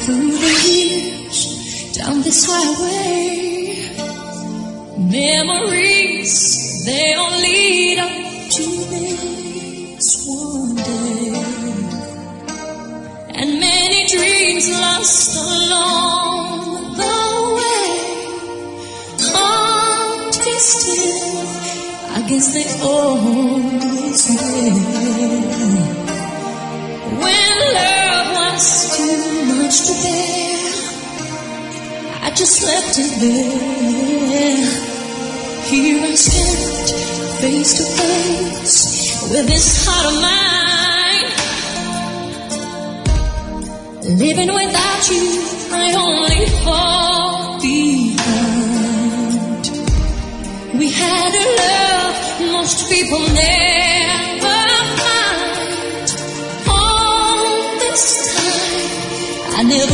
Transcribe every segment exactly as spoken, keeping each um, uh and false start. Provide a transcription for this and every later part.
Through the years, down this highway, memories, they all lead up to this one day. And many dreams lost along the way. Can't be still, I guess they always will. When love was too much to bear, I just left it there. Here I stand, face to face with this heart of mine. Living without you, I only fall behind. We had a love most people never find. All this time, I never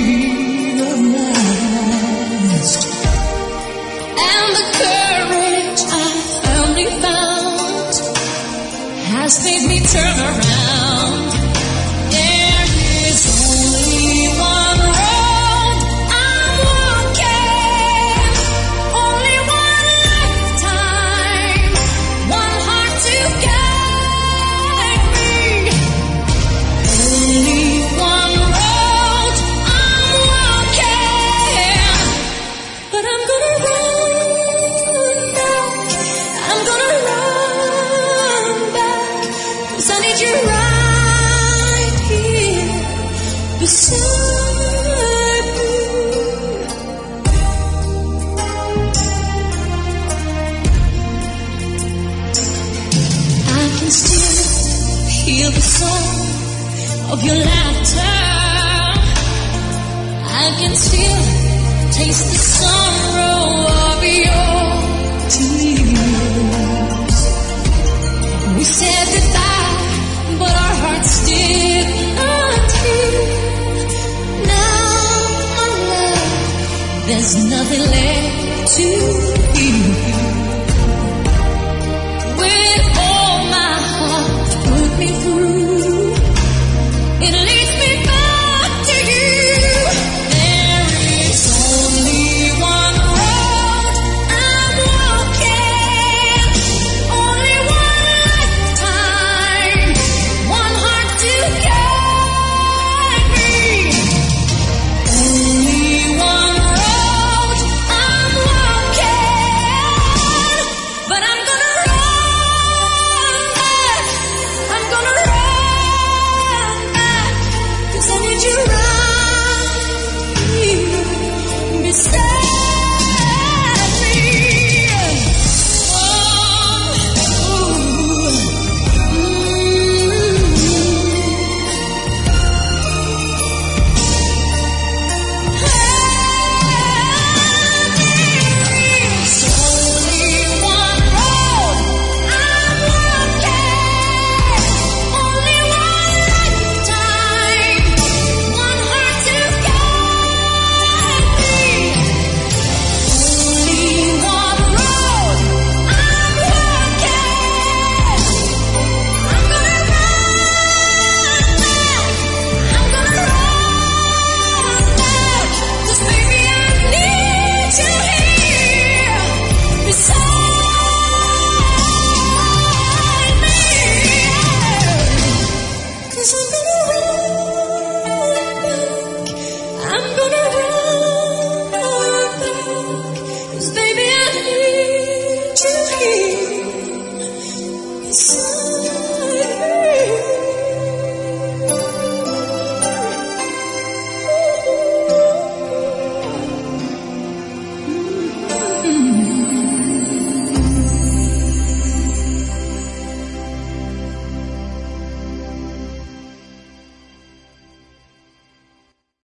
realized. And the courage I finally found has made me turn around. There is only one road I'm walking, only one lifetime, one heart to guide me. Only one road I'm walking, but I'm gonna run back, I'm gonna run back, 'cause I need you right here beside me. I can still hear the song of your laughter. I can still taste the sorrow of your tears. We said goodbye, but our hearts did not heal. Now, my love, there's nothing left to feel.